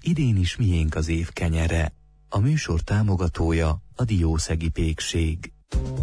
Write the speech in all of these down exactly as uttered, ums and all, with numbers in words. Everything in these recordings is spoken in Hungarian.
idén is miénk az év kenyere. A műsor támogatója a Diószegi Pékség.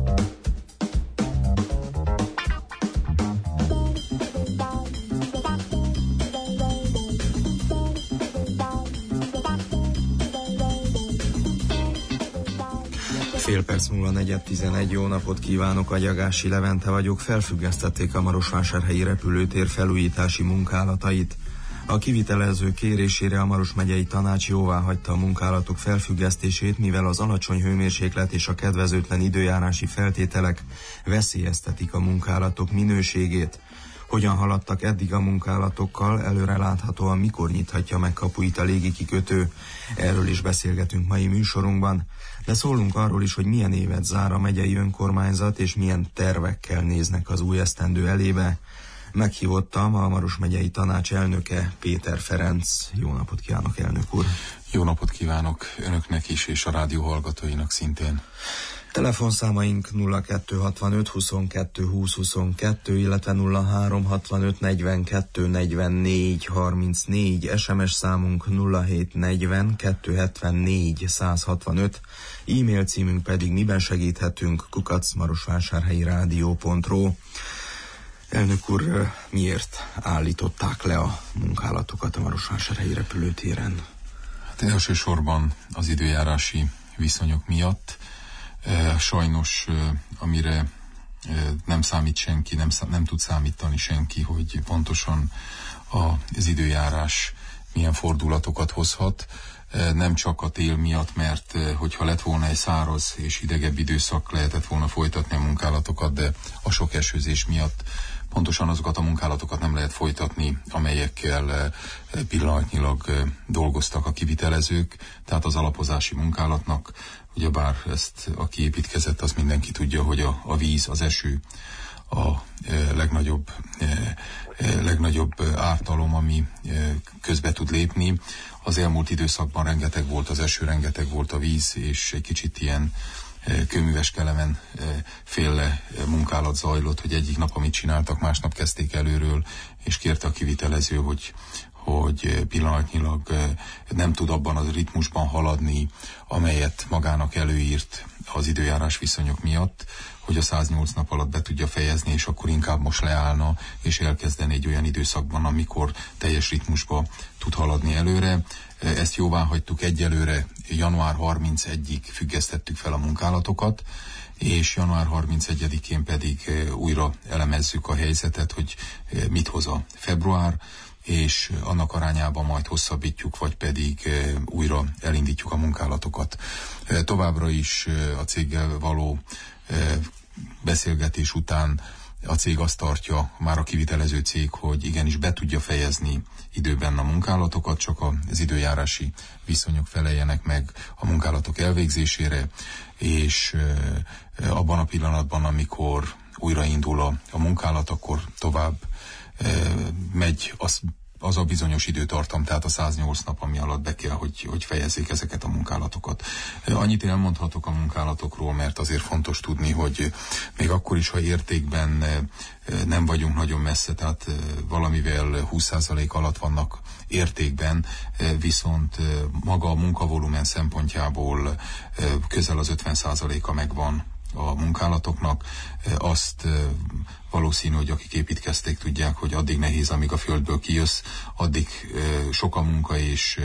Fél perc múlva negyed tizenegy, jó napot kívánok, Agyagási Levente vagyok. Felfüggesztették a marosvásárhelyi repülőtér felújítási munkálatait. A kivitelező kérésére a Maros megyei tanács jóváhagyta a munkálatok felfüggesztését, mivel az alacsony hőmérséklet és a kedvezőtlen időjárási feltételek veszélyeztetik a munkálatok minőségét. Hogyan haladtak eddig a munkálatokkal, előreláthatóan mikor nyithatja meg kapuit a légikikötő? Erről is beszélgetünk mai műsorunkban, de szólunk arról is, hogy milyen évet zár a megyei önkormányzat, és milyen tervekkel néznek az új esztendő elébe. Meghívottam a Maros megyei tanács elnöke, Péter Ferenc. Jó napot kívánok, elnök úr! Jó napot kívánok önöknek is, és a rádió hallgatóinak szintén. Telefonszámaink nulla kettő hatvanöt huszonkettő húsz huszonkettő, illetve nulla három hatvanöt negyvenkettő negyvennégy harmincnégy, es em es számunk nulla hét negyven kettőszázhetvennégy százhatvanöt, e-mail címünk pedig miben segíthetünk kukac marosvásárhelyi rádió pont ro. Elnök úr, miért állították le a munkálatokat a marosvásárhelyi repülőtéren? Hát elsősorban az időjárási viszonyok miatt. Sajnos, amire nem számít senki, nem, szám, nem tud számítani senki, hogy pontosan az időjárás milyen fordulatokat hozhat. Nem csak a tél miatt, mert hogyha lett volna egy száraz és hidegebb időszak, lehetett volna folytatni a munkálatokat, de a sok esőzés miatt pontosan azokat a munkálatokat nem lehet folytatni, amelyekkel pillanatnyilag dolgoztak a kivitelezők, tehát az alapozási munkálatnak. Ugyebár ezt, aki építkezett, az mindenki tudja, hogy a, a víz, az eső a e, legnagyobb, e, e, legnagyobb ártalom, ami e, közbe tud lépni. Az elmúlt időszakban rengeteg volt az eső, rengeteg volt a víz, és egy kicsit ilyen e, kőműves kelemen e, féle munkálat zajlott, hogy egyik nap, amit csináltak, másnap kezdték előről, és kérte a kivitelező, hogy hogy pillanatnyilag nem tud abban az ritmusban haladni, amelyet magának előírt az időjárás viszonyok miatt, hogy a száznyolc nap alatt be tudja fejezni, és akkor inkább most leállna, és elkezdeni egy olyan időszakban, amikor teljes ritmusba tud haladni előre. Ezt jóvá hagytuk egyelőre, január harmincegyedikéig függesztettük fel a munkálatokat, és január harmincegyedikén pedig újra elemezzük a helyzetet, hogy mit hoz a február, és annak arányában majd hosszabbítjuk, vagy pedig e, újra elindítjuk a munkálatokat. E, továbbra is e, a céggel való e, beszélgetés után a cég azt tartja, már a kivitelező cég, hogy igenis be tudja fejezni időben a munkálatokat, csak az időjárási viszonyok feleljenek meg a munkálatok elvégzésére, és e, abban a pillanatban, amikor újraindul a, a munkálat, akkor tovább e, megy az az a bizonyos időtartam, tehát a száznyolc nap, ami alatt be kell, hogy, hogy fejezzék ezeket a munkálatokat. Annyit elmondhatok a munkálatokról, mert azért fontos tudni, hogy még akkor is, ha értékben nem vagyunk nagyon messze, tehát valamivel húsz százalék alatt vannak értékben, viszont maga a munkavolumen szempontjából közel az ötven százaléka megvan a munkálatoknak. Azt valószínű, hogy akik építkezték, tudják, hogy addig nehéz, amíg a földből kijössz, addig sok a munka és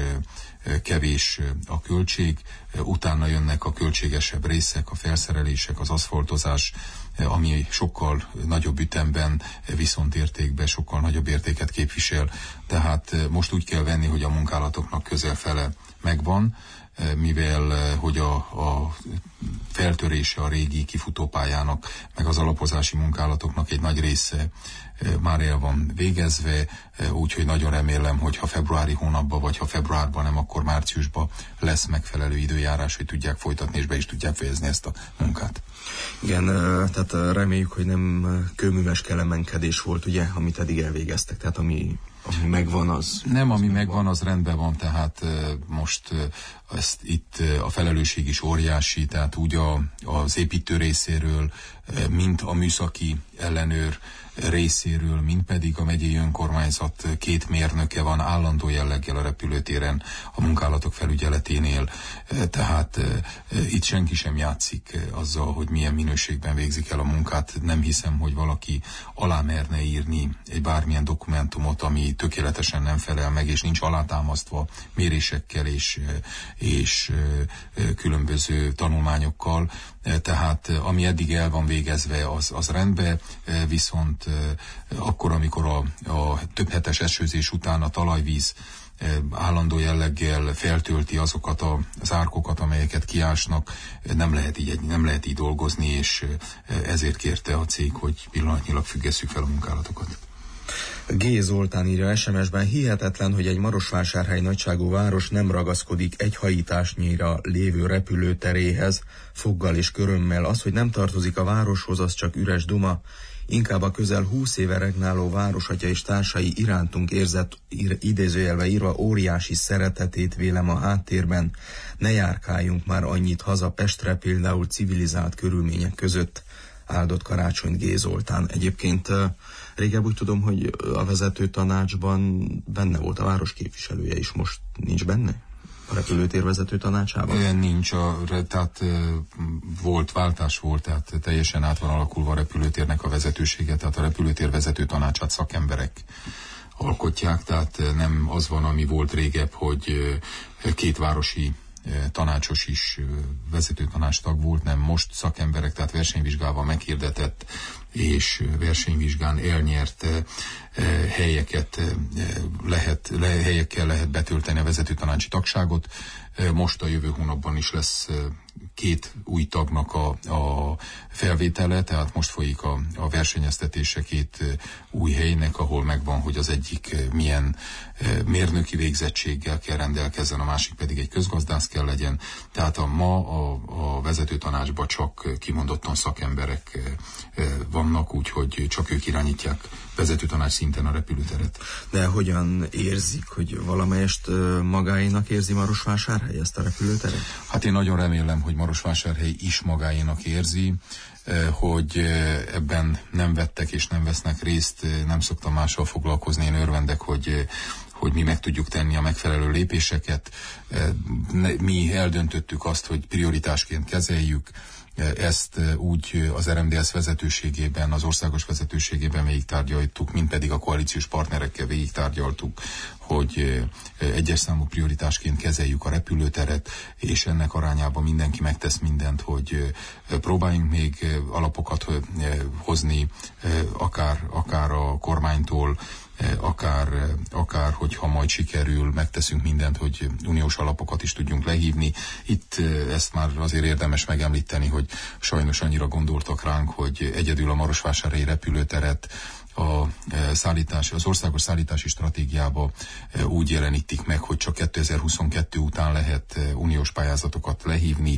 kevés a költség, utána jönnek a költségesebb részek, a felszerelések, az aszfaltozás, ami sokkal nagyobb ütemben, viszont értékben sokkal nagyobb értéket képvisel. Tehát most úgy kell venni, hogy a munkálatoknak közel fele megvan, mivel hogy a, a feltörése a régi kifutópályának, meg az alapozási munkálatoknak egy nagy része már el van végezve, úgyhogy nagyon remélem, hogy ha februári hónapban, vagy ha februárban nem, akkor márciusban lesz megfelelő időjárás, hogy tudják folytatni, és be is tudják fejezni ezt a munkát. Igen, tehát reméljük, hogy nem kőműves kelemenkedés volt, ugye, amit eddig elvégeztek, tehát ami, ami megvan, az... Nem, ami megvan, az rendben van, tehát most ezt itt a felelősség is óriási, tehát úgy a, az építő részéről, mint a műszaki ellenőr részéről, mind pedig a megyei önkormányzat két mérnöke van állandó jelleggel a repülőtéren a munkálatok felügyeleténél, tehát itt senki sem játszik azzal, hogy milyen minőségben végzik el a munkát. Nem hiszem, hogy valaki alá merne írni egy bármilyen dokumentumot, ami tökéletesen nem felel meg, és nincs alátámasztva mérésekkel és, és különböző tanulmányokkal. Tehát ami eddig el van végezve, az, az rendben, viszont akkor, amikor a, a több hetes esőzés után a talajvíz állandó jelleggel feltölti azokat a, az árkokat, amelyeket kiásnak, nem lehet így, nem lehet így dolgozni, és ezért kérte a cég, hogy pillanatnyilag függesszük fel a munkálatokat. G. Zoltán írja es em es-ben: hihetetlen, hogy egy Marosvásárhely nagyságú város nem ragaszkodik egy hajításnyira lévő repülőteréhez, foggal és körömmel. Az, hogy nem tartozik a városhoz, az csak üres duma. Inkább a közel húsz éve regnáló városatya és társai irántunk érzett, ír, idézőjelve írva, óriási szeretetét vélem a háttérben. Ne járkáljunk már annyit haza Pestre, például civilizált körülmények között. Áldott karácsonyt, G. Zoltán. Egyébként régebb úgy tudom, hogy a vezető tanácsban benne volt a város képviselője is, most nincs benne? A repülőtér vezető tanácsában? Nincs, a, tehát volt, váltás volt, tehát teljesen át van alakulva a repülőtérnek a vezetősége, tehát a repülőtér vezető tanácsát szakemberek alkotják, tehát nem az van, ami volt régebb, hogy két városi tanácsos is vezető tanácstag volt, nem, most szakemberek, tehát versenyvizsgával meghirdetett és versenyvizsgán elnyert helyeket lehet, le, helyekkel lehet betölteni a vezető tanácsi tagságot. Most a jövő hónapban is lesz két új tagnak a, a felvétele, tehát most folyik a, a versenyeztetése két új helynek, ahol megvan, hogy az egyik milyen mérnöki végzettséggel kell rendelkezzen, a másik pedig egy közgazdász kell legyen. Tehát a, ma a, a vezető tanácsban csak kimondottan szakemberek vannak, úgyhogy csak ők irányítják vezető tanács szinten a repülőteret. De hogyan érzik, hogy valamelyest magáénak érzi Marosvásárhely ezt a repülőteret? Hát én nagyon remélem, hogy Marosvásárhely is magáénak érzi, hogy ebben nem vettek és nem vesznek részt, nem szoktam mással foglalkozni, én örvendek, hogy hogy mi meg tudjuk tenni a megfelelő lépéseket. Mi eldöntöttük azt, hogy prioritásként kezeljük, ezt úgy az er em dé es vezetőségében, az országos vezetőségében végigtárgyaltuk, mint pedig a koalíciós partnerekkel végigtárgyaltuk, hogy egyes számú prioritásként kezeljük a repülőteret, és ennek arányában mindenki megtesz mindent, hogy próbáljunk még alapokat hozni, akár, akár a kormánytól, akár, akár hogyha majd sikerül, megteszünk mindent, hogy uniós alapokat is tudjunk lehívni. Itt ezt már azért érdemes megemlíteni, hogy sajnos annyira gondoltak ránk, hogy egyedül a Marosvásárhelyi repülőteret a szállítás, az országos szállítási stratégiába úgy jelenítik meg, hogy csak kétezer-huszonkettő után lehet uniós pályázatokat lehívni.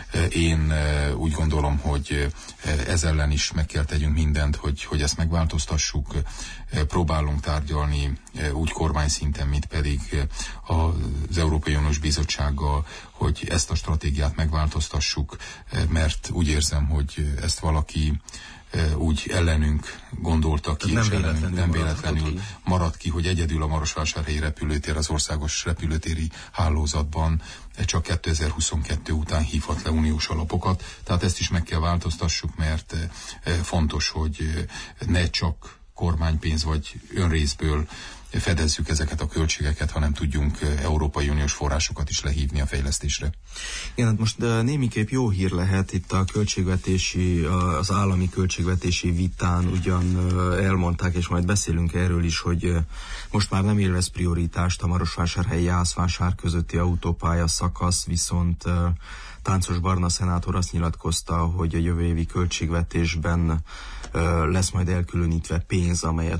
Én úgy gondolom, hogy ez ellen is meg kell tegyünk mindent, hogy, hogy ezt megváltoztassuk. Próbálunk tárgyalni úgy kormányszinten, mint pedig az Európai Uniós Bizottsággal, hogy ezt a stratégiát megváltoztassuk, mert úgy érzem, hogy ezt valaki úgy ellenünk gondolta ki, nem és véletlenül, ellenünk nem véletlenül maradt ki. maradt ki, hogy egyedül a Marosvásárhelyi repülőtér az országos repülőtéri hálózatban csak kétezer-huszonkettő után hívhat le uniós alapokat. Tehát ezt is meg kell változtassuk, mert fontos, hogy ne csak kormánypénz vagy önrészből fedezzük ezeket a költségeket, hanem tudjunk Európai Uniós forrásokat is lehívni a fejlesztésre. Igen, hát most némiképp jó hír lehet itt a költségvetési, az állami költségvetési vitán, ugyan elmondták, és majd beszélünk erről is, hogy most már nem élvez prioritást a Marosvásárhely-Jászvásár közötti autópálya szakasz, viszont Táncos Barna szenátor azt nyilatkozta, hogy a jövő évi költségvetésben lesz majd elkülönítve pénz, amelyet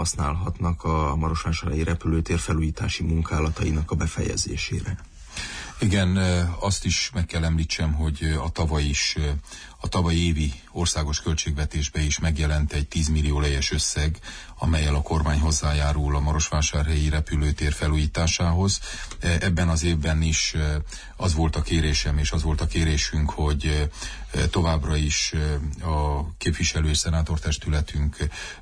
felhasználhatnak a Marosvásárhelyi repülőtér felújítási munkálatainak a befejezésére. Igen, azt is meg kell említsem, hogy a tavaly is, a tavaly évi országos költségvetésbe is megjelent egy tíz millió lejes összeg, amellyel a kormány hozzájárul a marosvásárhelyi repülőtér felújításához. Ebben az évben is az volt a kérésem, és az volt a kérésünk, hogy továbbra is a képviselő és szenátortestületünk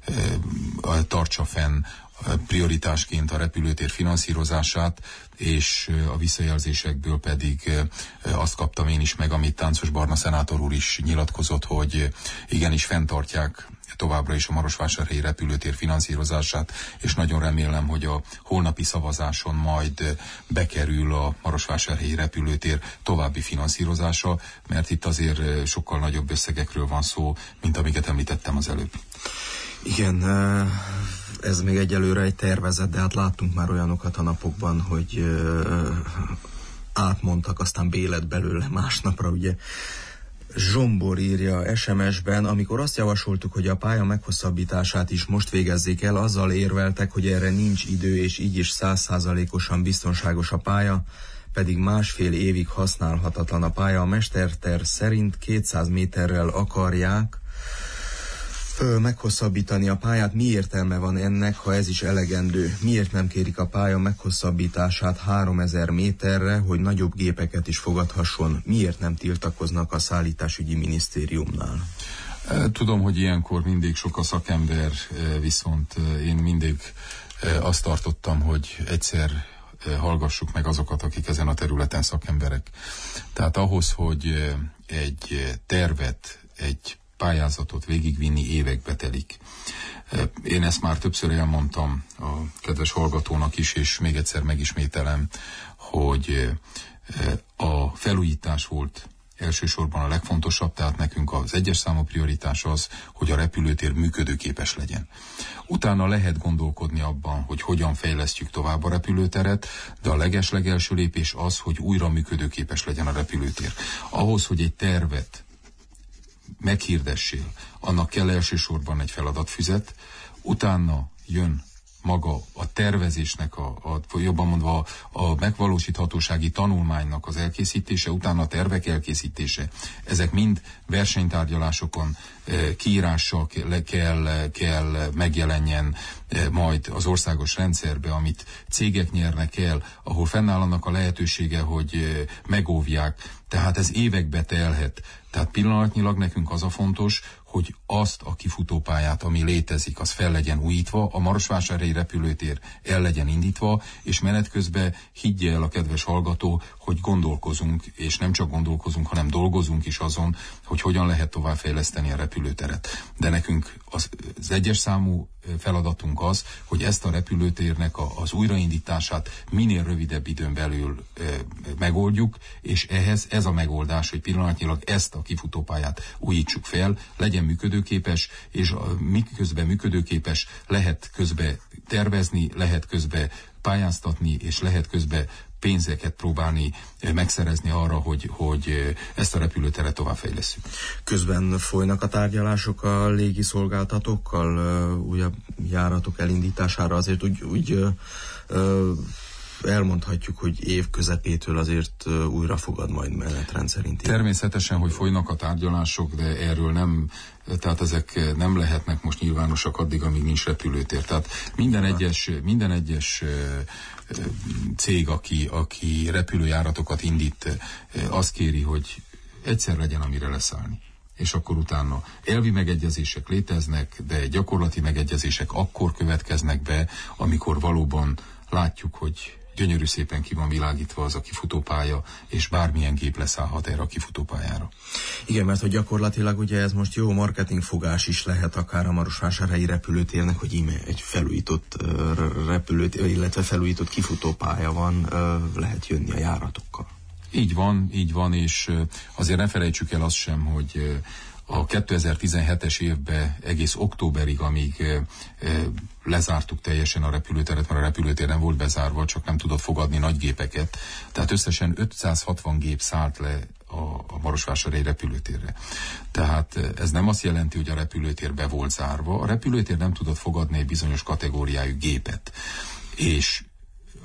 tartsa fenn prioritásként a repülőtér finanszírozását, és a visszajelzésekből pedig azt kaptam én is meg, amit Táncos Barna szenátor úr is nyilatkozott, hogy igenis fenntartják továbbra is a marosvásárhelyi repülőtér finanszírozását, és nagyon remélem, hogy a holnapi szavazáson majd bekerül a marosvásárhelyi repülőtér további finanszírozása, mert itt azért sokkal nagyobb összegekről van szó, mint amiket említettem az előbb. Igen, ez még egyelőre egy tervezet, de hát láttunk már olyanokat a napokban, hogy átmondtak, aztán bélet belőle másnapra, ugye. Zsombor írja es em es-ben, amikor azt javasoltuk, hogy a pálya meghosszabbítását is most végezzék el, azzal érveltek, hogy erre nincs idő, és így is száz százalékosan biztonságos a pálya, pedig másfél évig használhatatlan a pálya. A mesterterv szerint kétszáz méterrel akarják meghosszabbítani a pályát. Mi értelme van ennek, ha ez is elegendő? Miért nem kérik a pálya meghosszabbítását háromezer méterre, hogy nagyobb gépeket is fogadhasson? Miért nem tiltakoznak a szállításügyi minisztériumnál? Tudom, hogy ilyenkor mindig sok a szakember, viszont én mindig azt tartottam, hogy egyszer hallgassuk meg azokat, akik ezen a területen szakemberek. Tehát ahhoz, hogy egy tervet, egy pályázatot végigvinni, évekbe telik. Én ezt már többször elmondtam a kedves hallgatónak is, és még egyszer megismételem, hogy a felújítás volt elsősorban a legfontosabb, tehát nekünk az egyes számú prioritás az, hogy a repülőtér működőképes legyen. Utána lehet gondolkodni abban, hogy hogyan fejlesztjük tovább a repülőteret, de a leges-legelső lépés az, hogy újra működőképes legyen a repülőtér. Ahhoz, hogy egy tervet meghirdessél, annak kell elsősorban egy feladatfüzet, utána jön maga a tervezésnek, a, a, jobban mondva a, a megvalósíthatósági tanulmánynak az elkészítése, utána a tervek elkészítése. Ezek mind versenytárgyalásokon e, kiírással kell, kell, kell megjelenjen e, majd az országos rendszerbe, amit cégek nyernek el, ahol fennáll annak a lehetősége, hogy e, megóvják. Tehát ez évekbe telhet. Tehát pillanatnyilag nekünk az a fontos, hogy azt a kifutópályát, ami létezik, az fel legyen újítva, a marosvásárhelyi repülőtér el legyen indítva, és menet közben higgye el a kedves hallgató, hogy gondolkozunk, és nem csak gondolkozunk, hanem dolgozunk is azon, hogy hogyan lehet továbbfejleszteni a repülőteret. De nekünk az, az egyes számú feladatunk az, hogy ezt a repülőtérnek a, az újraindítását minél rövidebb időn belül e, megoldjuk, és ehhez ez a megoldás, hogy pillanatnyilag ezt a kifutópályát újítsuk fel, legyen működőképes, és a, miközben működőképes, lehet közbe tervezni, lehet közbe pályáztatni, és lehet közbe pénzeket próbálni megszerezni arra, hogy, hogy ezt a repülőteret továbbfejlesszük. Közben folynak a tárgyalások a légiszolgáltatókkal újabb járatok elindítására, azért úgy, úgy ö, elmondhatjuk, hogy év közepétől azért újra fogad majd menetrend szerint. Természetesen, hogy folynak a tárgyalások, de erről nem, tehát ezek nem lehetnek most nyilvánosak addig, amíg nincs repülőtér. Tehát minden egyes, minden egyes cég, aki, aki repülőjáratokat indít, azt kéri, hogy egyszer legyen, amire leszállni. És akkor utána elvi megegyezések léteznek, de gyakorlati megegyezések akkor következnek be, amikor valóban látjuk, hogy gyönyörű szépen ki van világítva az a kifutópálya, és bármilyen gép leszállhat erre a kifutópályára. Igen, mert hogy gyakorlatilag ugye ez most jó marketingfogás is lehet akár a marosvásárhelyi repülőtérnek, hogy íme egy felújított uh, repülőtér, illetve felújított kifutópálya van, uh, lehet jönni a járatokkal. Így van, így van, és uh, azért ne felejtsük el azt sem, hogy uh, a kétezer-tizenhetes évben egész októberig, amíg e, e, lezártuk teljesen a repülőteret, mert a repülőtér nem volt bezárva, csak nem tudott fogadni nagy gépeket. Tehát összesen ötszázhatvan gép szállt le a, a marosvásárhelyi repülőtérre. Tehát ez nem azt jelenti, hogy a repülőtér be volt zárva. A repülőtér nem tudott fogadni egy bizonyos kategóriájú gépet. És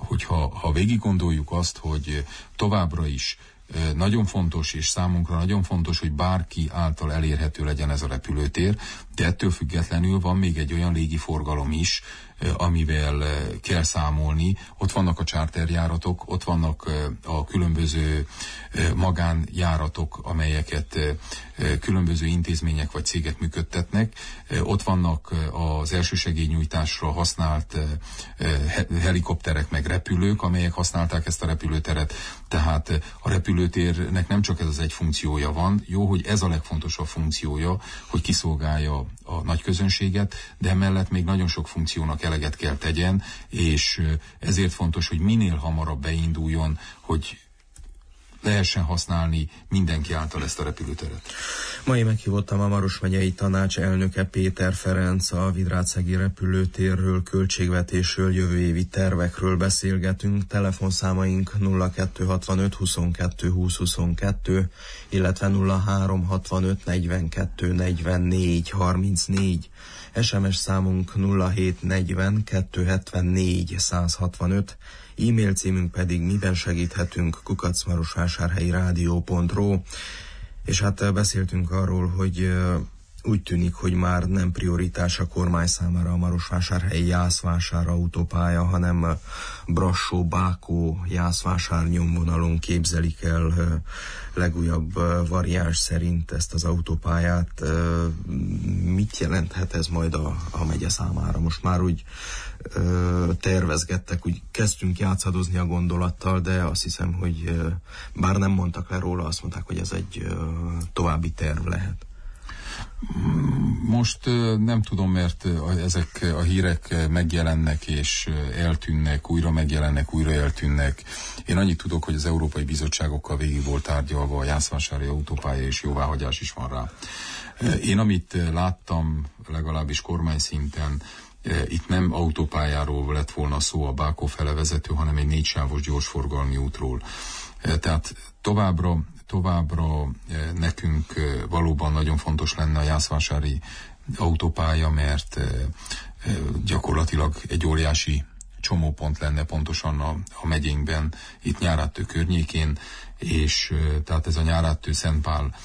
hogyha ha végig gondoljuk azt, hogy továbbra is nagyon fontos, és számunkra nagyon fontos, hogy bárki által elérhető legyen ez a repülőtér, de ettől függetlenül van még egy olyan légiforgalom is, amivel kell számolni. Ott vannak a charterjáratok, ott vannak a különböző magánjáratok, amelyeket különböző intézmények vagy cégek működtetnek. Ott vannak az elsősegélynyújtásra használt helikopterek meg repülők, amelyek használták ezt a repülőteret. Tehát a repülőtérnek nem csak ez az egy funkciója van, jó, hogy ez a legfontosabb funkciója, hogy kiszolgálja a nagy közönséget, de emellett még nagyon sok funkciónak eleget kell tegyen, és ezért fontos, hogy minél hamarabb beinduljon, hogy lehessen használni mindenki által ezt a repülőteret. Mai meghívottam a Maros megyei tanács elnöke Péter Ferenc, a Vidrácszegi repülőtérről, költségvetésről, jövő évi tervekről beszélgetünk. Telefonszámaink nulla kettő hatvanöt huszonkettő húsz huszonkettő, illetve nulla három hatvanöt negyvenkettő negyvennégy harmincnégy. es em es számunk nulla hét negyven kettő hetvennégy száz hatvanöt, e-mail címünk pedig miben segíthetünk kukac marosvásárhelyi rádió pont ru, és hát beszéltünk arról, hogy úgy tűnik, hogy már nem prioritás a kormány számára a marosvásárhelyi Jászvásár autópálya, hanem Brassó-Bákó-Jászvásár nyomvonalon képzelik el legújabb variáns szerint ezt az autópályát. Mit jelenthet ez majd a, a megye számára? Most már úgy tervezgettek, úgy kezdtünk játszadozni a gondolattal, de azt hiszem, hogy bár nem mondtak le róla, azt mondták, hogy ez egy további terv lehet. Most nem tudom, mert ezek a hírek megjelennek és eltűnnek, újra megjelennek, újra eltűnnek. Én annyit tudok, hogy az Európai Bizottságokkal végig volt tárgyalva a jászvásári autópálya, és jóváhagyás is van rá. Én amit láttam, legalábbis kormány szinten, itt nem autópályáról lett volna szó a Bákó fele vezető, hanem egy négysávos gyorsforgalmi útról. Tehát továbbra Továbbra nekünk valóban nagyon fontos lenne a jászvásári autópálya, mert gyakorlatilag egy óriási csomópont lenne pontosan a, a megyénkben, itt Nyáráttő környékén, és tehát ez a Nyáráttő-Szentpál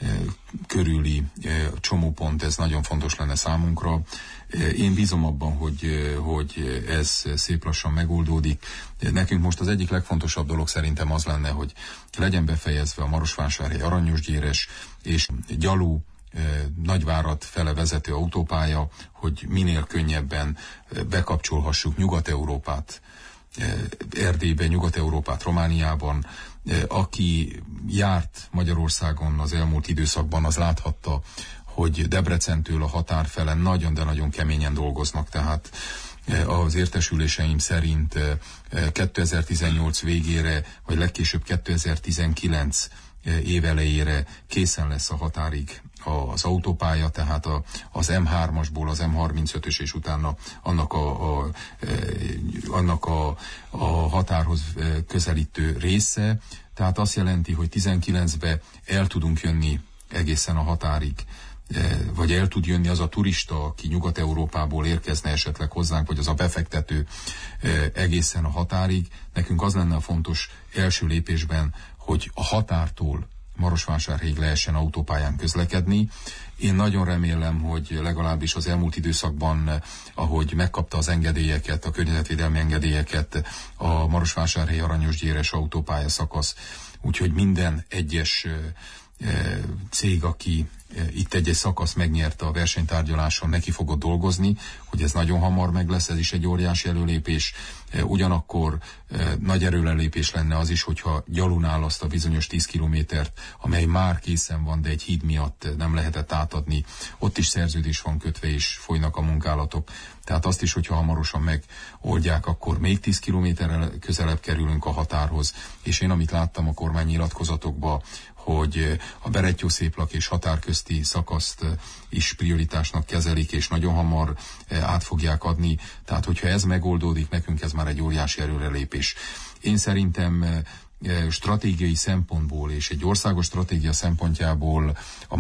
körüli csomópont, ez nagyon fontos lenne számunkra. Én bízom abban, hogy, hogy ez szép lassan megoldódik. Nekünk most az egyik legfontosabb dolog szerintem az lenne, hogy legyen befejezve a Marosvásárhely Aranyosgyéres és Gyalú Nagyvárad fele vezető autópálya, hogy minél könnyebben bekapcsolhassuk Nyugat-Európát Erdélyben, Nyugat-Európát Romániában. Aki járt Magyarországon az elmúlt időszakban, az láthatta, hogy Debrecentől a határ felen nagyon, de nagyon keményen dolgoznak, tehát az értesüléseim szerint kétezer-tizennyolc végére, vagy legkésőbb kétezer-tizenkilenc év elejére készen lesz a határig az autópálya, tehát a, az em hármasból az em harmincötös, és utána annak a, a, annak a, a határhoz közelítő része. Tehát azt jelenti, hogy tizenkilencben el tudunk jönni egészen a határig, vagy el tud jönni az a turista, aki Nyugat-Európából érkezne esetleg hozzánk, vagy az a befektető egészen a határig. Nekünk az lenne a fontos első lépésben, hogy a határtól Marosvásárhelyig lehessen autópályán közlekedni. Én nagyon remélem, hogy legalábbis az elmúlt időszakban, ahogy megkapta az engedélyeket, a környezetvédelmi engedélyeket a Marosvásárhely Aranyosgyéres autópálya szakasz, úgyhogy minden egyes cég, aki itt egy-egy szakasz megnyerte a versenytárgyaláson, neki fogod dolgozni, hogy ez nagyon hamar meg lesz, ez is egy óriási előlépés. Ugyanakkor nagy erőlelépés lenne az is, hogyha Gyalunál azt a bizonyos tíz kilométert, amely már készen van, de egy híd miatt nem lehetett átadni. Ott is szerződés van kötve, és folynak a munkálatok. Tehát azt is, hogyha hamarosan megoldják, akkor még tíz kilométerrel közelebb kerülünk a határhoz. És én, amit láttam a kormány nyilatkozatokban, hogy a Berettyószéplak és határ közti szakaszt is prioritásnak kezelik, és nagyon hamar át fogják adni. Tehát, hogyha ez megoldódik, nekünk ez már egy óriási előrelépés. Én szerintem stratégiai szempontból és egy országos stratégia szempontjából a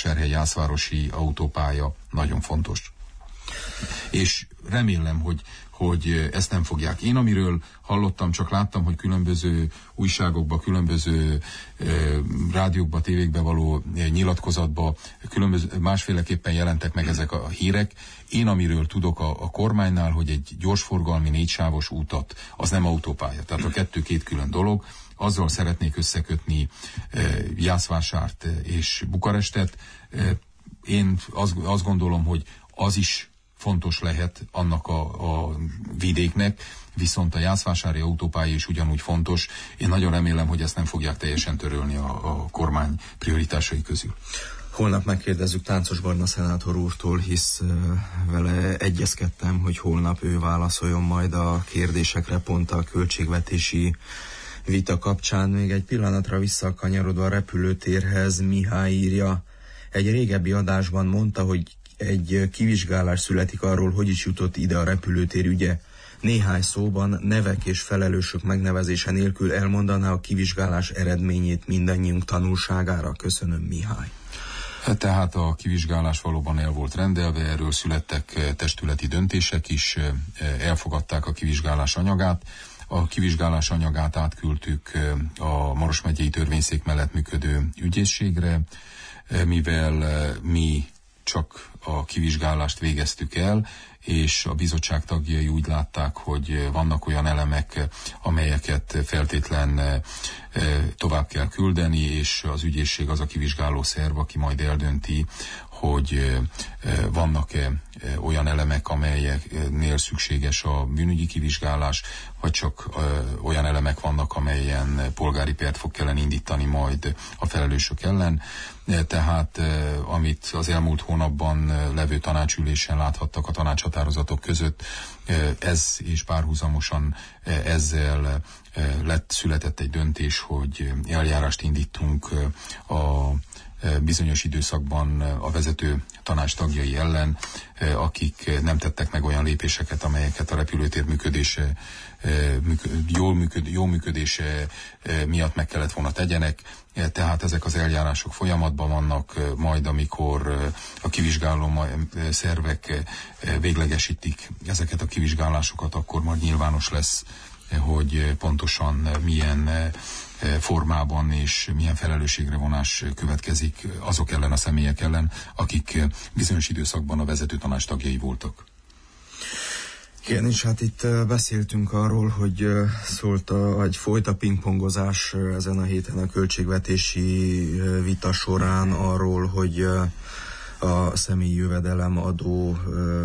Marosvásárhely-Jászvárosi autópálya nagyon fontos. És remélem, hogy, hogy ezt nem fogják. Én amiről hallottam, csak láttam, hogy különböző újságokba, különböző eh, rádiókba, tévékbe való eh, nyilatkozatba különböző, másféleképpen jelentek meg ezek a hírek. Én amiről tudok a, a kormánynál, hogy egy gyorsforgalmi négysávos útat, az nem autópálya. Tehát a kettő két külön dolog. Azzal szeretnék összekötni eh, Jászvásárt és Bukarestet. Eh, én azt, azt gondolom, hogy az is fontos lehet annak a, a vidéknek, viszont a jászvásári autópálya is ugyanúgy fontos. Én nagyon remélem, hogy ezt nem fogják teljesen törölni a, a kormány prioritásai közül. Holnap megkérdezzük Táncos Barna szenátor úrtól, hisz uh, vele egyezkedtem, hogy holnap ő válaszoljon majd a kérdésekre pont a költségvetési vita kapcsán. Még egy pillanatra visszakanyarodva a repülőtérhez, Mihály írja, egy régebbi adásban mondta, hogy egy kivizsgálás születik arról, hogy is jutott ide a repülőtér ügye. Néhány szóban, nevek és felelősök megnevezése nélkül elmondaná a kivizsgálás eredményét mindannyiunk tanulságára. Köszönöm, Mihály. Tehát a kivizsgálás valóban el volt rendelve, erről születtek testületi döntések is, elfogadták a kivizsgálás anyagát. A kivizsgálás anyagát átküldtük a Maros megyei törvényszék mellett működő ügyészségre, mivel mi csak a kivizsgálást végeztük el, és a bizottság tagjai úgy látták, hogy vannak olyan elemek, amelyeket feltétlen tovább kell küldeni, és az ügyészség az a kivizsgáló szerv, aki majd eldönti, hogy vannak-e olyan elemek, amelyeknél szükséges a bűnügyi kivizsgálás, vagy csak olyan elemek vannak, amelyen polgári pert fog kellene indítani majd a felelősök ellen. Tehát amit az elmúlt hónapban levő tanácsülésen láthattak a tanácshatározatok között, ez és párhuzamosan ezzel lett született egy döntés, hogy eljárást indítunk a bizonyos időszakban a vezető tanács tagjai ellen, akik nem tettek meg olyan lépéseket, amelyeket a repülőtér működése, jól, működ, jó működése miatt meg kellett volna tegyenek. Tehát ezek az eljárások folyamatban vannak, majd amikor a kivizsgáló szervek véglegesítik ezeket a kivizsgálásokat, akkor majd nyilvános lesz, hogy pontosan milyen formában és milyen felelősségre vonás következik azok ellen a személyek ellen, akik bizonyos időszakban a vezető tanács tagjai voltak. Igen, és hát itt beszéltünk arról, hogy szólt a, vagy folyt a pingpongozás ezen a héten a költségvetési vita során arról, hogy a személyi jövedelem adó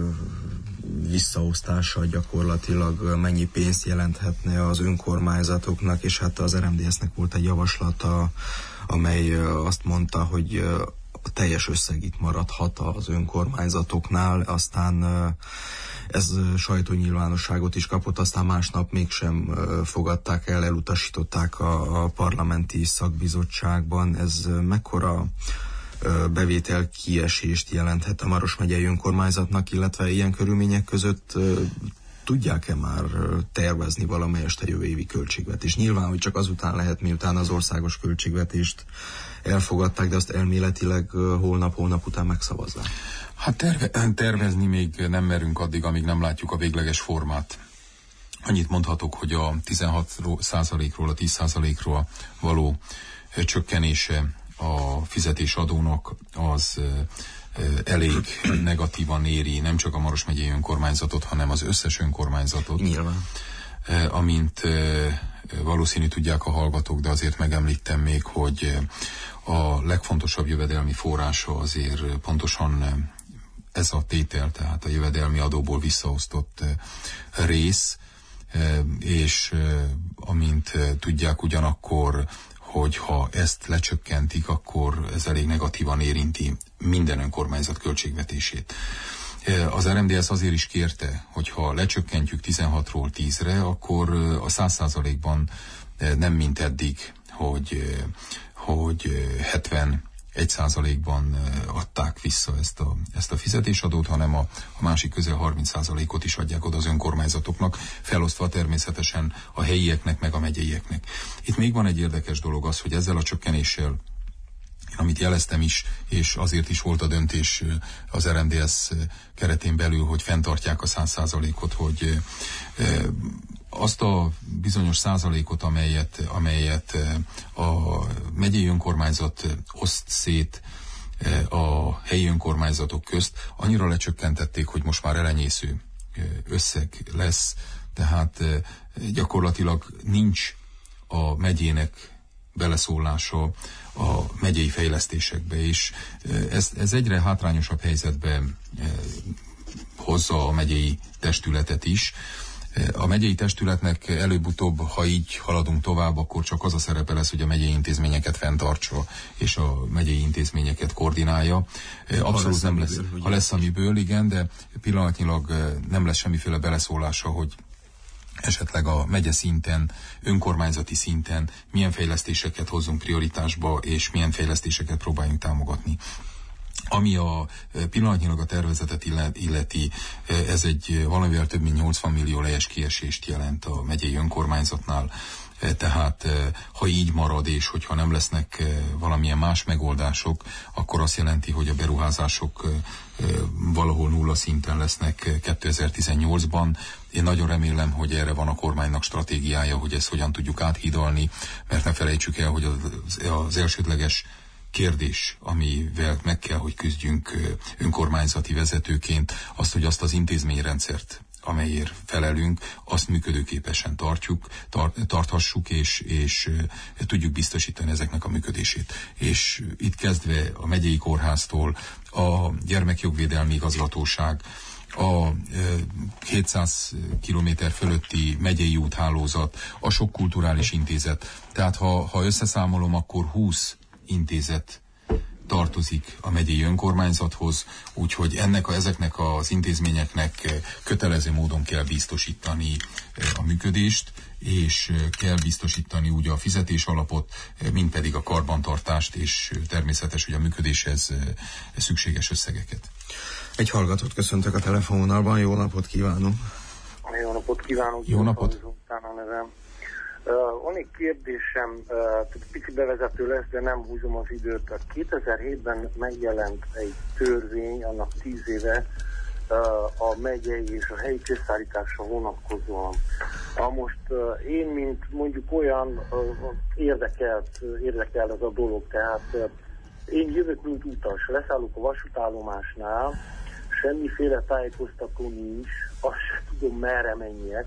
visszaosztása gyakorlatilag mennyi pénzt jelenthetne az önkormányzatoknak, és hát az er em dé es-nek volt egy javaslata, amely azt mondta, hogy a teljes összeg itt maradhat az önkormányzatoknál, aztán ez sajtónyilvánosságot is kapott, aztán másnap mégsem fogadták el, elutasították a, a parlamenti szakbizottságban. Ez mekkora bevétel kiesést jelenthet a Maros megyei önkormányzatnak, illetve ilyen körülmények között tudják-e már tervezni valamelyest a jövő évi költségvetést? Nyilván, hogy csak azután lehet, miután az országos költségvetést elfogadták, de azt elméletileg holnap-holnap után megszavazzák. Hát terve, tervezni még nem merünk addig, amíg nem látjuk a végleges formát. Annyit mondhatok, hogy a tizenhat százalékról a tíz százalékról való csökkenése a fizetésadónak az elég negatívan éri nem csak a Maros megyei önkormányzatot, hanem az összes önkormányzatot. Nyilván. Amint valószínű tudják a hallgatók, de azért megemlítem még, hogy a legfontosabb jövedelmi forrása azért pontosan ez a tétel, tehát a jövedelmi adóból visszaosztott rész, és amint tudják ugyanakkor, hogy ha ezt lecsökkentik, akkor ez elég negatívan érinti minden önkormányzat költségvetését. Az er em dé es azért is kérte, hogy ha lecsökkentjük tizenhatról tízre, akkor a száz százalékban nem mint eddig, hogy, hogy hetvenegy százalékban adták vissza ezt a, ezt a fizetésadót, hanem a, a másik közel harminc százalékot is adják oda az önkormányzatoknak, felosztva természetesen a helyieknek meg a megyeieknek. Itt még van egy érdekes dolog az, hogy ezzel a csökkenéssel amit jeleztem is, és azért is volt a döntés az er em dé es keretén belül, hogy fenntartják a száz százalékot, hogy azt a bizonyos százalékot, amelyet, amelyet a megyei önkormányzat oszt szét a helyi önkormányzatok közt, annyira lecsökkentették, hogy most már elenyésző összeg lesz, tehát gyakorlatilag nincs a megyének beleszólása a megyei fejlesztésekbe, és ez, ez egyre hátrányosabb helyzetbe hozza a megyei testületet is. A megyei testületnek előbb-utóbb, ha így haladunk tovább, akkor csak az a szerepe lesz, hogy a megyei intézményeket fenntartsa, és a megyei intézményeket koordinálja. Abszolút ha nem lesz, amiből, ha lesz amiből, igen, de pillanatnyilag nem lesz semmiféle beleszólása, hogy esetleg a megye szinten, önkormányzati szinten milyen fejlesztéseket hozzunk prioritásba, és milyen fejlesztéseket próbáljunk támogatni. Ami a pillanatnyilag a tervezetet illeti, ez egy valamivel több mint nyolcvan millió lejes kiesést jelent a megyei önkormányzatnál, tehát ha így marad, és hogyha nem lesznek valamilyen más megoldások, akkor azt jelenti, hogy a beruházások valahol nulla szinten lesznek kétezer-tizennyolcban. Én nagyon remélem, hogy erre van a kormánynak stratégiája, hogy ezt hogyan tudjuk áthidalni, mert ne felejtsük el, hogy az, az elsődleges kérdés, amivel meg kell, hogy küzdjünk önkormányzati vezetőként, azt, hogy azt az intézményrendszert, amelyért felelünk, azt működőképesen tartjuk, tar- tarthassuk, és, és e, tudjuk biztosítani ezeknek a működését. És itt kezdve a megyei kórháztól, a gyermekjogvédelmi igazgatóság, a e, hétszáz kilométer fölötti megyei úthálózat, a sok kulturális intézet. Tehát ha, ha összeszámolom, akkor húsz intézet tartozik a megyei önkormányzathoz, úgyhogy ennek a, ezeknek az intézményeknek kötelező módon kell biztosítani a működést, és kell biztosítani úgy a fizetés alapot, mint pedig a karbantartást, és természetes, hogy a működéshez szükséges összegeket. Egy hallgatót köszöntök a telefonvonalban, jó napot kívánok! Jó napot kívánok! Jó napot! Uh, van egy kérdésem, uh, pici bevezető lesz, de nem húzom az időt. kétezer-hétben megjelent egy törvény, annak tíz éve uh, a megyei és a helyi közszállításra vonatkozóan. A most uh, én, mint mondjuk olyan uh, érdekelt, érdekel ez a dolog, tehát uh, én jövök, mint utas, leszállok a vasútállomásnál, semmiféle tájékoztató nincs, azt sem tudom, merre menjek.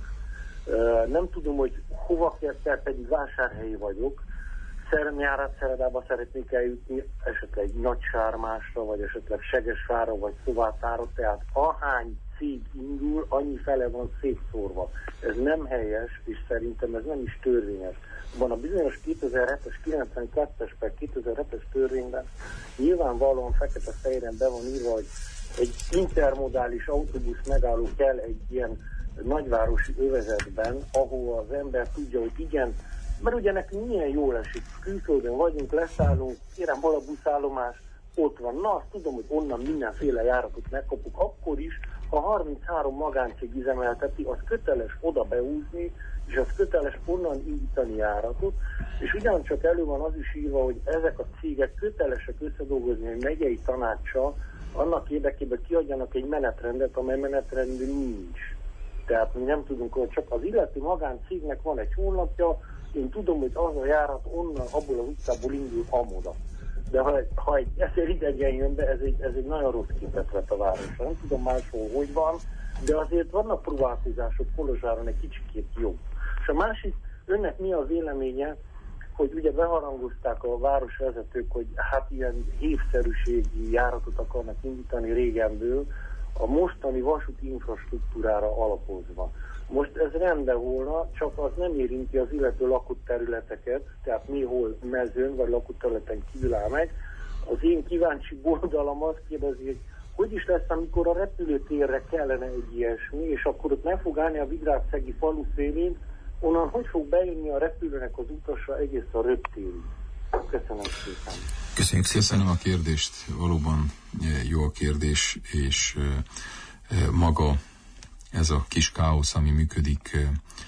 Uh, nem tudom, hogy hova kell, pedig vásárhelyi vagyok. Nyárat-Szeredába szeretnék eljutni, esetleg Nagysármásra, vagy esetleg Segesvárra, vagy Szovátára, tehát ahány cég indul, annyi fele van szétszórva. Ez nem helyes, és szerintem ez nem is törvényes. Van a bizonyos kétezer-hetes, kilencvenkettes per kétezer-hetes törvényben nyilvánvalóan fekete-fehéren be van írva, hogy egy intermodális autóbusz megálló kell egy ilyen nagyvárosi övezetben, ahol az ember tudja, hogy igen, mert ugye nekünk milyen jól esik, külföldön vagyunk, leszállunk, kérem, hol a buszállomás, ott van, na azt tudom, hogy onnan mindenféle járatot megkapunk, akkor is, ha harminchárom magáncég üzemelteti, az köteles oda behúzni, és az köteles onnan indítani járatot, és ugyancsak elő van az is írva, hogy ezek a cégek kötelesek összedolgozni egy megyei tanácssal, annak érdekében kiadjanak egy menetrendet, amely menetrend nincs. Tehát mi nem tudunk, hogy csak az illető magáncégnek van egy honlapja, én tudom, hogy az a járat onnan, abból az utcából indul amoda. De ha, ha egy ezer idegen jön be, ez egy, ez egy nagyon rossz képet vett a városra. Nem tudom máshol, hogy van, de azért vannak próbálkozások Kolozsváron egy kicsikét jobb. És a másik, önnek mi a véleménye, hogy ugye beharangozták a városvezetők, hogy hát ilyen hévszerűségi járatot akarnak indítani régenből, a mostani vasúti infrastruktúrára alapozva. Most ez rendben volna, csak az nem érinti az illető lakott területeket, tehát mi hol mezőn vagy lakott területen kívül áll meg. Az én kíváncsi boldalam azt kérdezi, hogy hogy is lesz, amikor a repülőtérre kellene egy ilyesmi, és akkor ott meg fog állni a Vigrádszegi falu szélén, onnan hogy fog bejönni a repülőnek az utasra egész a röptérig. Köszönöm szépen. Köszönjük szépen. Köszönöm a kérdést, valóban jó a kérdés, és maga ez a kis káosz, ami működik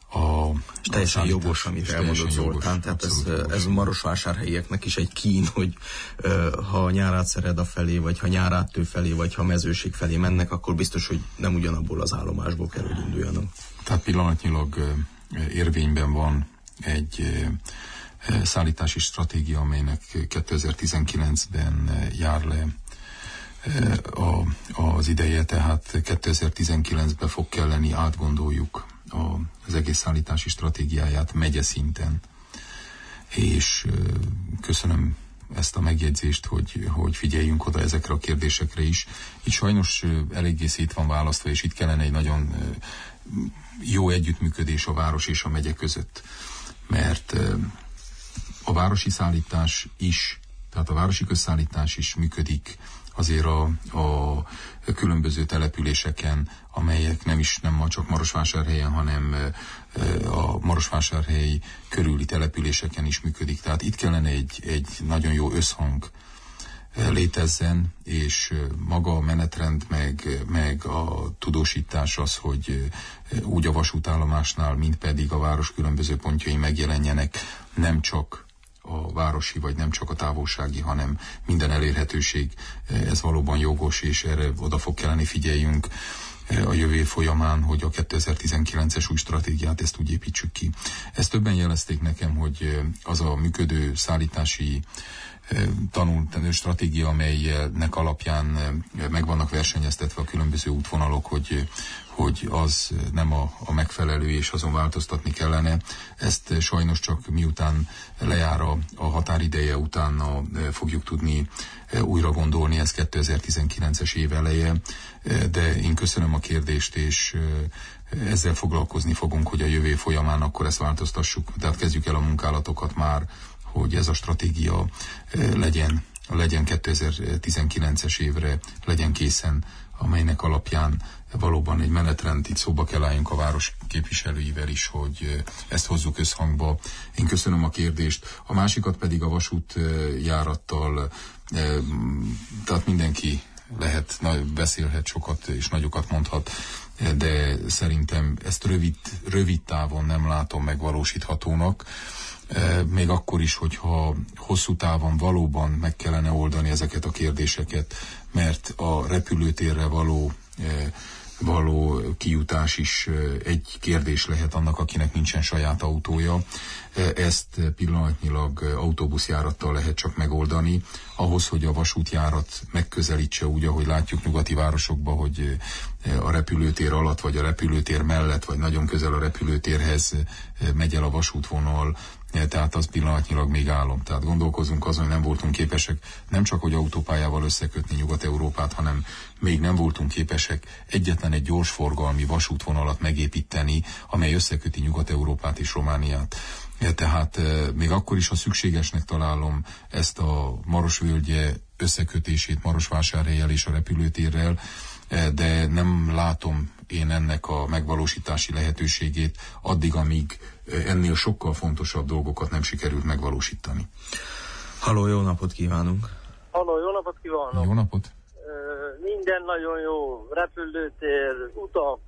a és teljesen jogos, amit elmondott Zoltán, tehát ez, ez a marosvásárhelyieknek is egy kín, hogy uh, ha nyárát Szereda felé, vagy ha nyáráttő felé, vagy ha mezőség felé mennek, akkor biztos, hogy nem ugyanabból az állomásból kell, hogy induljanak. Tehát pillanatnyilag uh, érvényben van egy uh, szállítási stratégia, amelynek kétezer-tizenkilencben uh, jár le uh, a, az ideje, tehát kétezer-tizenkilencben fog kelleni átgondoljuk a, az egész szállítási stratégiáját megye szinten. És uh, köszönöm ezt a megjegyzést, hogy, hogy figyeljünk oda ezekre a kérdésekre is. Itt sajnos uh, eléggé szét van választva, és itt kellene egy nagyon uh, jó együttműködés a város és a megye között. Mert uh, a városi szállítás is, tehát a városi közszállítás is működik azért a, a különböző településeken, amelyek nem is nem csak Marosvásárhelyen, hanem a Marosvásárhely körüli településeken is működik. Tehát itt kellene egy, egy nagyon jó összhang létezzen, és maga a menetrend, meg, meg a tudósítás az, hogy úgy a vasútállomásnál, mint pedig a város különböző pontjai megjelenjenek, nem csak a városi, vagy nem csak a távolsági, hanem minden elérhetőség, ez valóban jogos, és erre oda fog kelleni figyeljünk a jövő folyamán, hogy a kétezer-tizenkilences új stratégiát ezt úgy építsük ki. Ezt többen jelezték nekem, hogy az a működő szállítási tanult stratégia, amelynek alapján meg vannak versenyeztetve a különböző útvonalok, hogy, hogy az nem a, a megfelelő, és azon változtatni kellene. Ezt sajnos csak miután lejár a, a határideje, utána fogjuk tudni újra gondolni, ez kétezer-tizenkilences év eleje, de én köszönöm a kérdést, és ezzel foglalkozni fogunk, hogy a jövő folyamán akkor ezt változtassuk, tehát kezdjük el a munkálatokat már, hogy ez a stratégia legyen, legyen kétezer-tizenkilences évre legyen készen, amelynek alapján valóban egy menetrend, itt szóba kell álljunk a város képviselőivel is, hogy ezt hozzuk összhangba. Én köszönöm a kérdést. A másikat pedig a vasútjárattal, tehát mindenki lehet, beszélhet sokat és nagyokat mondhat, de szerintem ezt rövid, rövid távon nem látom megvalósíthatónak. Még akkor is, hogyha hosszú távon valóban meg kellene oldani ezeket a kérdéseket, mert a repülőtérre való, való kijutás is egy kérdés lehet annak, akinek nincsen saját autója. Ezt pillanatnyilag autóbuszjárattal lehet csak megoldani. Ahhoz, hogy a vasútjárat megközelítse úgy, ahogy látjuk nyugati városokban, hogy a repülőtér alatt, vagy a repülőtér mellett, vagy nagyon közel a repülőtérhez megy el a vasútvonal, tehát az pillanatnyilag még álom. Tehát gondolkozunk azon, hogy nem voltunk képesek nem csak, hogy autópályával összekötni Nyugat-Európát, hanem még nem voltunk képesek egyetlen egy gyorsforgalmi vasútvonalat megépíteni, amely összeköti Nyugat-Európát és Romániát. Tehát még akkor is, ha szükségesnek találom ezt a Marosvölgye összekötését Marosvásárhellyel és a repülőtérrel, de nem látom én ennek a megvalósítási lehetőségét addig, amíg ennél sokkal fontosabb dolgokat nem sikerült megvalósítani. Halló, jó napot kívánunk! Halló, jó napot kívánok! Jó napot! Minden nagyon jó, repülőtér, utak,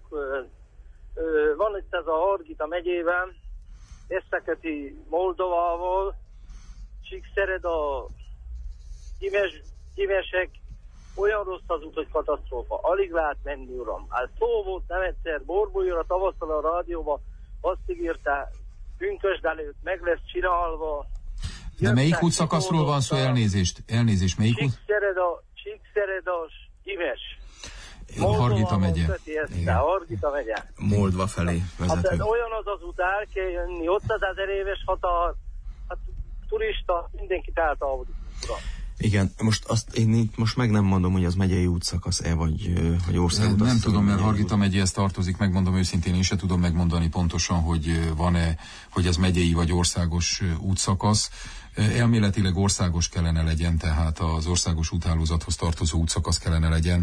van itt ez a Hargita megyében, összeköti Moldovával, Csíkszereda, Gyimes, Gyimesek, olyan rossz az út, hogy katasztrófa. Alig lehet menni, uram. Hát szó volt nem egyszer, Borbuljóra tavasszal a rádióba, azt ígérte, pünkösd előtt meg lesz csinálva. De melyik útszakaszról van szó, elnézést? Elnézést, melyik út? Csíkszereda, Csíkszereda, Gyimes. Hargita megye. Hargita megye. Moldva felé vezető. Hát olyan az az út, el kell jönni, ott az ezer éves határ, hát turista, mindenkit eltávolodik. Igen, most azt én itt most meg nem mondom, hogy az megyei útszakasz-e, vagy, vagy országút. Nem, nem tudom, mert Hargita megyéhez tartozik, megmondom őszintén, én se tudom megmondani pontosan, hogy van-e, hogy ez megyei vagy országos útszakasz. Elméletileg országos kellene legyen, tehát az országos úthálózathoz tartozó útszakasz kellene legyen.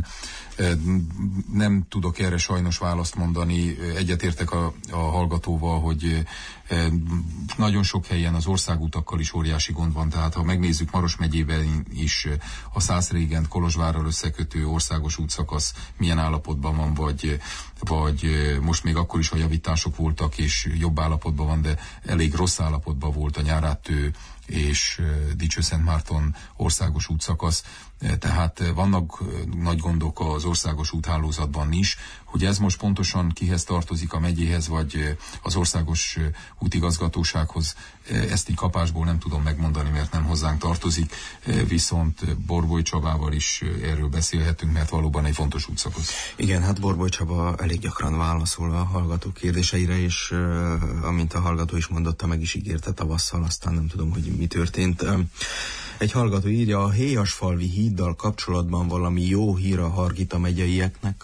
Nem tudok erre sajnos választ mondani. Egyetértek a, a hallgatóval, hogy nagyon sok helyen az országútakkal is óriási gond van. Tehát ha megnézzük Maros megyében is a Szászrégent Kolozsvárral összekötő országos útszakasz milyen állapotban van, vagy, vagy most még akkor is a javítások voltak, és jobb állapotban van, de elég rossz állapotban volt a Nyáráttő és Dicsőszentmárton országos útszakasz, tehát vannak nagy gondok az országos úthálózatban is. Hogy ez most pontosan kihez tartozik, a megyéhez vagy az országos útigazgatósághoz, ezt így kapásból nem tudom megmondani, mert nem hozzánk tartozik, viszont Borboly Csabával is erről beszélhetünk, mert valóban egy fontos útszakasz. Igen, hát Borboly Csaba elég gyakran válaszol a hallgatók kérdéseire, és amint a hallgató is mondotta, meg is ígérte tavasszal, aztán nem tudom, hogy mi történt. Egy hallgató írja, a Héjasfalvi híddal kapcsolatban valami jó hír a Hargita megyeieknek?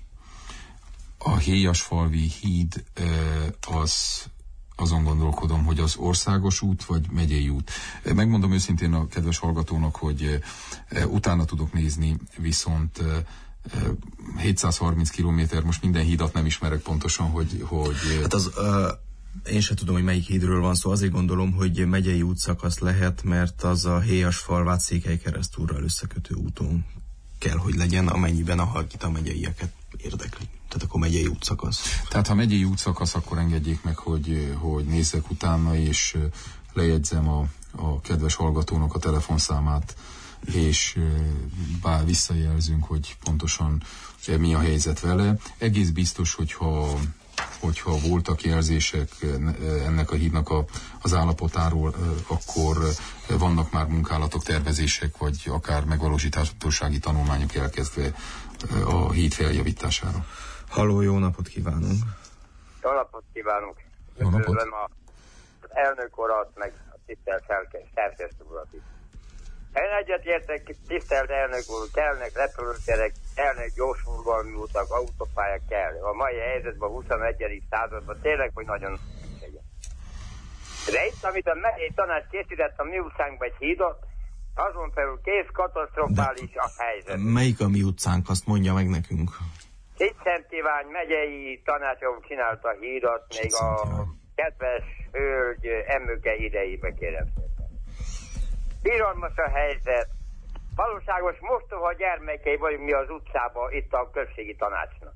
A Héjasfalvi híd az, azon gondolkodom, hogy az országos út vagy megyei út. Megmondom őszintén a kedves hallgatónak, hogy utána tudok nézni, viszont hétszázharminc kilométer, most minden hídat nem ismerek pontosan, hogy... hogy hát az... Uh... Én sem tudom, hogy melyik hídről van szó, azért gondolom, hogy megyei útszakasz lehet, mert az a Héjasfalvát Székelykeresztúrral összekötő úton kell, hogy legyen, amennyiben a Hargita megyeieket érdekli. Tehát akkor megyei útszakasz. Tehát ha megyei útszakasz, akkor engedjék meg, hogy, hogy nézzek utána, és lejegyzem a, a kedves hallgatónak a telefonszámát, és bár visszajelzünk, hogy pontosan mi a helyzet vele. Egész biztos, hogyha hogyha voltak jelzések ennek a hídnak a, az állapotáról, akkor vannak már munkálatok, tervezések, vagy akár megvalósíthatósági tanulmányok elkezdve a híd feljavítására. Halló, jó napot kívánunk! Jó napot kívánunk! Jó napot! Üdvözlöm az elnök urat, meg a tisztelt szerkesztő urat is. Én egyetértek, tisztelt elnök úr, kellnek repülőterek, kellnek gyorsforgalmi utak, autópályák kell. A mai helyzetben, a huszonegyedik században tényleg, hogy nagyon szükséges. De itt, amit a megyei tanács készített a mi utcánkba egy hídot, azon felül kész katasztrofális a helyzet. Melyik a mi utcánk, azt mondja meg nekünk. Szenttivány megyei tanácsom csinálta a hídot, még a kedves hölgy emőke idejébe, kérem szépen. Iralmas a helyzet. Valóságos mostoha gyermekei vagyunk mi az utcában, itt a községi tanácsnak.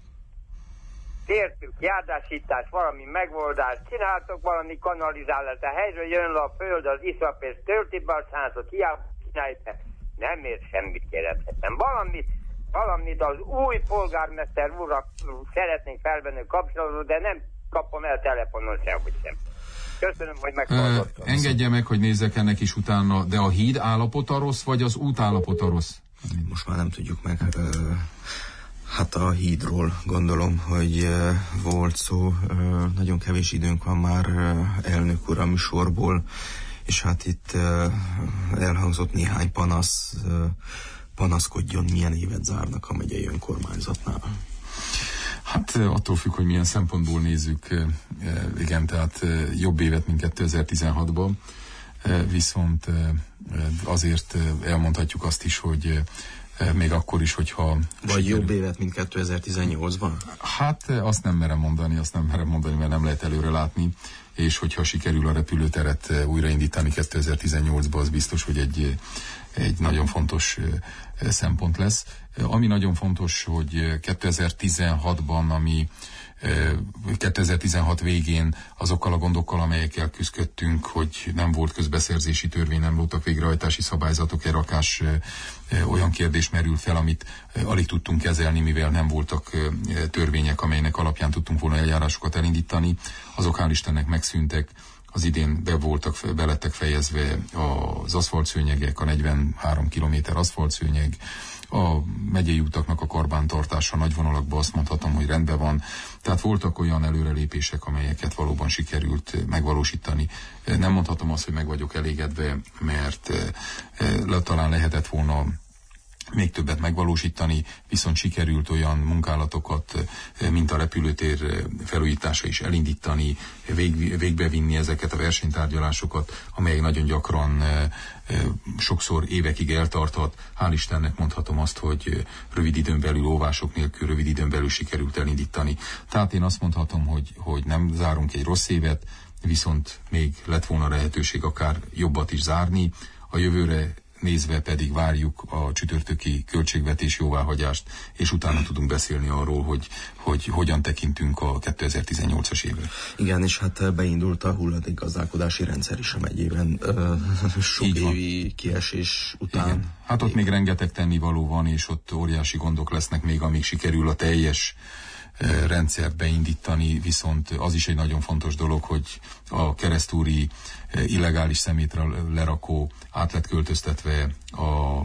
Kértük járdásítás, valami megoldást, csináltok valami kanalizálást, a helyről jön le a föld, az iszap és tölti be a százat, hiába csináljuk, nem ér semmit, kérem. Valamit, valamit az új polgármester úrra szeretnénk felvenni kapcsolatot, de nem kapom el telefonon sehogy sem. Köszönöm, hogy meghallgattam. Uh, engedje meg, hogy nézzek ennek is utána, de a híd állapota rossz, vagy az út állapota rossz? Most már nem tudjuk meg. Uh, hát a hídról gondolom, hogy uh, volt szó. Uh, nagyon kevés időnk van már, uh, elnök úr, a műsorból, és hát itt uh, elhangzott néhány panasz. Uh, panaszkodjon, milyen évet zárnak a megyei önkormányzatnál. Hát attól függ, hogy milyen szempontból nézzük, igen, tehát jobb évet, mint kétezer-tizenhatban, viszont azért elmondhatjuk azt is, hogy még akkor is, hogyha... Vagy sikerül... jobb évet, mint kétezer-tizennyolcban? Hát azt nem merem mondani, azt nem merem mondani, mert nem lehet előre látni, és hogyha sikerül a repülőteret újraindítani kétezer-tizennyolcban, az biztos, hogy egy, egy nagyon fontos szempont lesz. Ami nagyon fontos, hogy kétezer-tizenhatban, ami kétezer-tizenhat végén azokkal a gondokkal, amelyekkel küzdöttünk, hogy nem volt közbeszerzési törvény, nem voltak végrehajtási szabályzatok, egy rakás olyan kérdés merült fel, amit alig tudtunk kezelni, mivel nem voltak törvények, amelynek alapján tudtunk volna eljárásokat elindítani. Azok hál' Istennek megszűntek. Az idén be voltak, be lettek fejezve az aszfaltszőnyegek, a negyvenhárom kilométer aszfaltszőnyeg, a megyei utaknak a karbántartása nagy vonalakban azt mondhatom, hogy rendben van. Tehát voltak olyan előrelépések, amelyeket valóban sikerült megvalósítani. Nem mondhatom azt, hogy meg vagyok elégedve, mert talán lehetett volna még többet megvalósítani, viszont sikerült olyan munkálatokat, mint a repülőtér felújítása is elindítani, vég, végbevinni ezeket a versenytárgyalásokat, amelyek nagyon gyakran sokszor évekig eltarthat. Hál' Istennek mondhatom azt, hogy rövid időn belül, óvások nélkül, rövid időn belül sikerült elindítani. Tehát én azt mondhatom, hogy, hogy nem zárunk egy rossz évet, viszont még lett volna lehetőség akár jobbat is zárni. A jövőre nézve pedig várjuk a csütörtöki költségvetés jóváhagyást, és utána tudunk beszélni arról, hogy, hogy hogyan tekintünk a kétezer-tizennyolcas évre. Igen, és hát beindult a hulladékgazdálkodási rendszer is a megyében sok évi kiesés után. Igen. Hát ott még rengeteg tennivaló van, és ott óriási gondok lesznek még, amíg sikerül a teljes rendszert beindítani, viszont az is egy nagyon fontos dolog, hogy a keresztúri illegális szemétre lerakó át lett költöztetve a,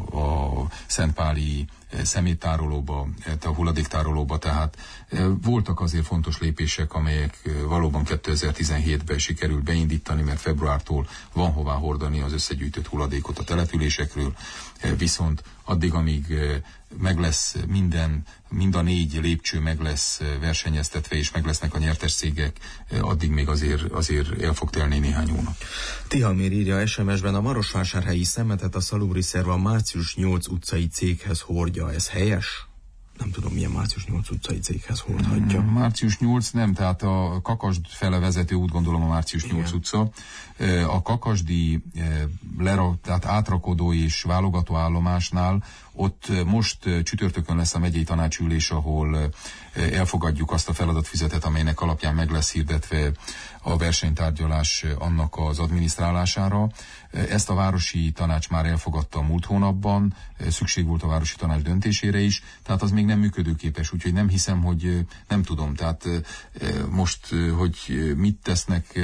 a szentpáli szeméttárolóba, a hulladéktárolóba, tehát voltak azért fontos lépések, amelyek valóban kétezer-tizenhétben sikerült beindítani, mert februártól van hová hordani az összegyűjtött hulladékot a településekről, viszont addig, amíg meg lesz minden, mind a négy lépcső meg lesz versenyeztetve, és meg lesznek a nyertes cégek, addig még azért, azért el fog telni néhány hónap. Tihamér írja es em es-ben: a marosvásárhelyi szemetet a Salubri Szerv a Március nyolc utcai céghez hordja. Ez helyes? Nem tudom, milyen Március nyolc utcai céghez hordhatja. Március nyolc nem, tehát a Kakasd fele vezető út, gondolom a Március nyolc Igen. utca. A kakasdi lera, tehát átrakodó és válogató állomásnál ott most csütörtökön lesz a megyei tanácsülés, ahol elfogadjuk azt a feladatfüzetet, amelynek alapján meg lesz hirdetve a versenytárgyalás annak az adminisztrálására. Ezt a városi tanács már elfogadta a múlt hónapban, szükség volt a városi tanács döntésére is, tehát az még nem működőképes, úgyhogy nem hiszem, hogy nem tudom, tehát most, hogy mit tesznek.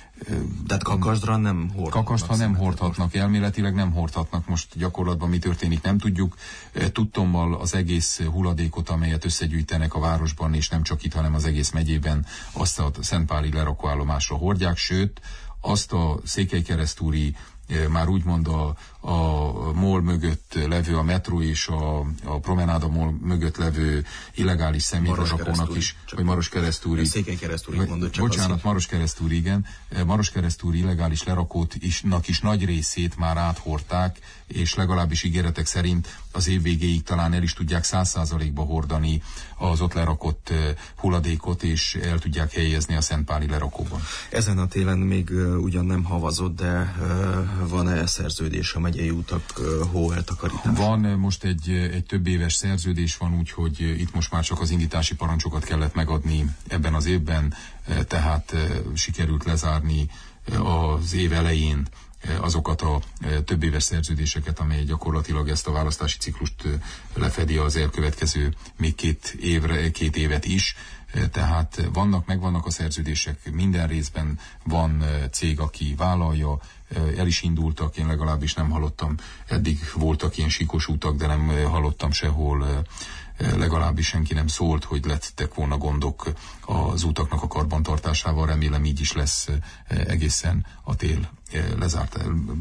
Tehát Kakasdra nem hordhatnak. Kakasdra nem hordhatnak, elméletileg nem hordhatnak. Most gyakorlatban mi történik, nem tudjuk. Tudtommal az egész hulladékot, amelyet összegyűjtenek a városban, és nem csak itt, hanem az egész megyében, azt a szentpáli lerakóállomásra hordják, sőt, azt a székelykeresztúri, már úgymond a, a mol mögött levő, a metró és a, a promenáda mol mögött levő illegális szemétlerakónak is, vagy Maroskeresztúri. Székelykeresztúri mondott csak. Bocsánat, Maroskeresztúri, igen. Maroskeresztúri illegális lerakót isnak is nagy részét már áthordták, és legalábbis ígéretek szerint az év végéig talán el is tudják száz százalékba hordani az ott lerakott hulladékot, és el tudják helyezni a szentpáli lerakóban. Ezen a télen még uh, ugyan nem havazott, de uh, van-e szerződés a megyei útak uh, hóeltakarításra? Van, most egy, egy több éves szerződés van, úgyhogy itt most már csak az indítási parancsokat kellett megadni ebben az évben, tehát uh, sikerült lezárni uh, az év elején azokat a több éves szerződéseket, amely gyakorlatilag ezt a választási ciklust lefedi az elkövetkező még két évre, két évet is. Tehát vannak, megvannak a szerződések, minden részben van cég, aki vállalja, el is indultak, én legalábbis nem hallottam, eddig voltak ilyen síkos utak, de nem hallottam sehol, legalábbis senki nem szólt, hogy lettek volna gondok az utaknak a karbantartásával, remélem így is lesz egészen a tél lezárt,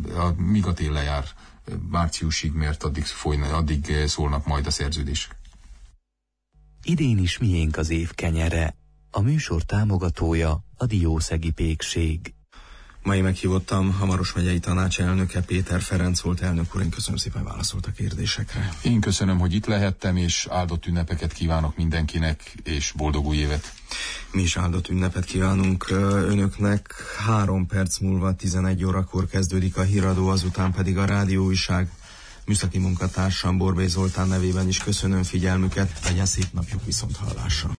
míg a tél lejár márciusig, mert addig, folyna, addig szólnak majd a szerződések. Idén is miénk az év kenyere. A műsor támogatója a Diószegi Pékség. Mai meghívottam a Maros megyei tanács elnöke, Péter Ferenc volt. Elnök úr, én köszönöm szépen, válaszolt a kérdésekre. Én köszönöm, hogy itt lehettem, és áldott ünnepeket kívánok mindenkinek, és boldog új évet. Mi is áldott ünnepet kívánunk önöknek. Három perc múlva tizenegy órakor kezdődik a híradó, azután pedig a rádióújság. Műszaki munkatársam Borbély Zoltán nevében is köszönöm figyelmüket, legyen szép napjuk, viszont hallásra.